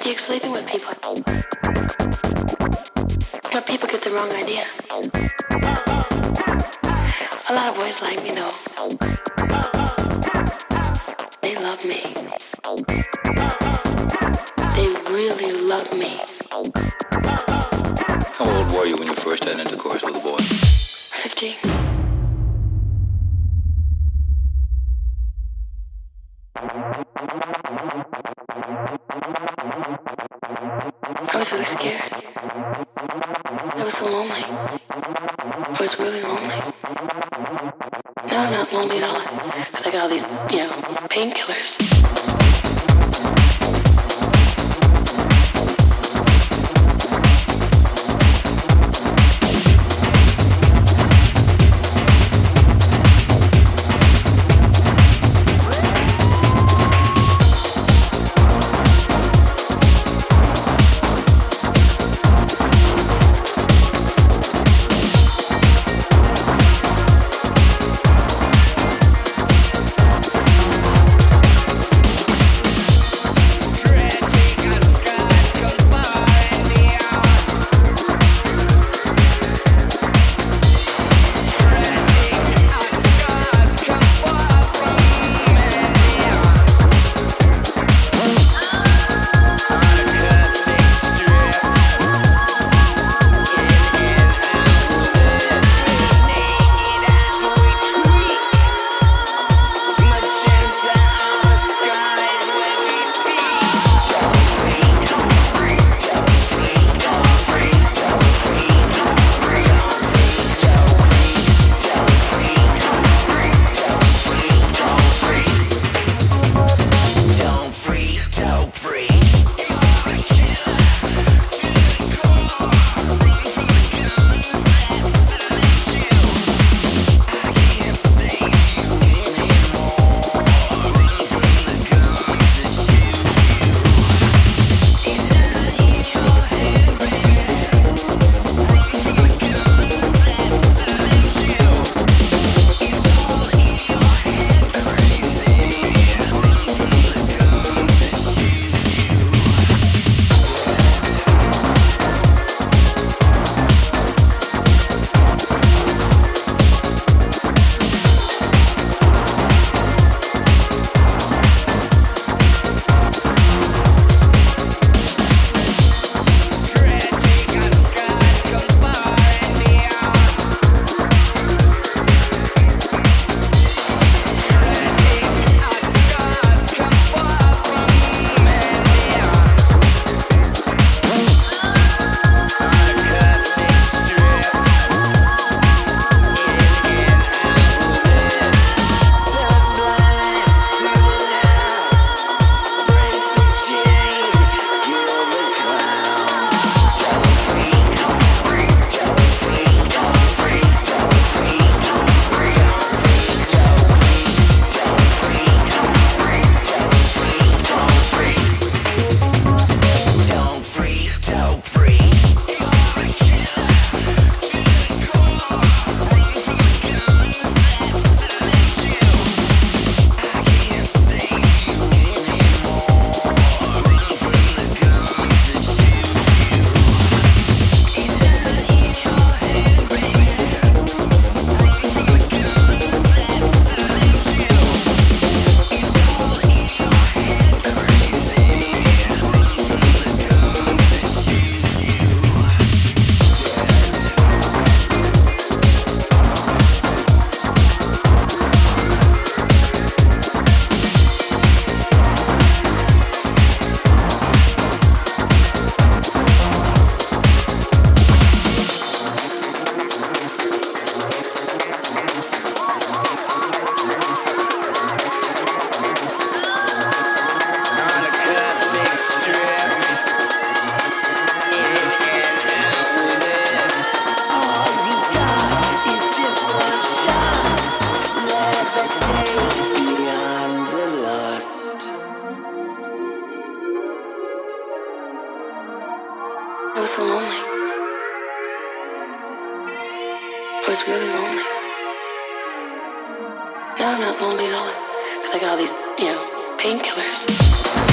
mystique sleeping with people. You know, people get the wrong idea. A lot of boys like me though. They love me. They really love me. How old were you when you first had intercourse with a boy? 15. I was really scared. I was so lonely. I was really lonely. No, I'm not lonely at all. Because I got all these, painkillers. I was so lonely. I was really lonely. No, I'm not lonely at all. Because I got all these, painkillers.